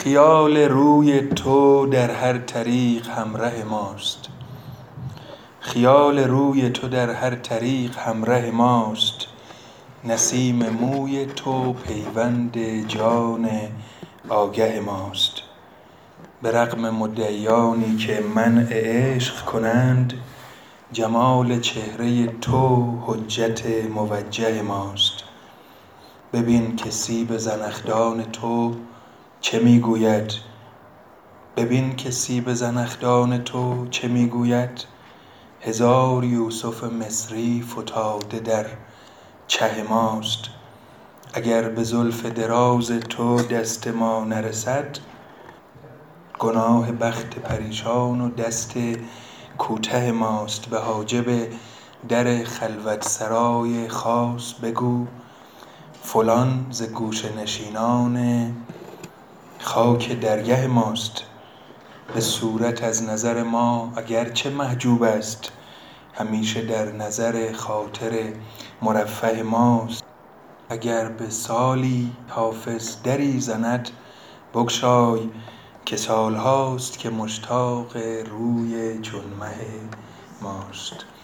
خیال روی تو در هر طریق همره ماست. خیال روی تو در هر طریق همره ماست. نسیم موی تو پیوند جان آگه ماست. به رغم مدعیانی که منع عشق کنند، جمال چهره تو حجت موجه ماست. ببین که سیب زنخدان تو چه میگوید. ببین که سیب زنخدان تو چه میگوید. هزار یوسف مصری فتاده در چه ماست. اگر به زلف دراز تو دست ما نرسد، گناه بخت پریشان و دست کوته ماست. به حاجب در خلوت سرای خاص بگو، فلان ز گوشه نشینان خاک درگه ماست. به صورت از نظر ما اگرچه محجوب است، همیشه در نظر خاطر مرفه ماست. اگر به سالی حافظ دری زند، بگشای که سالهاست که مشتاق روی چون مه ماست.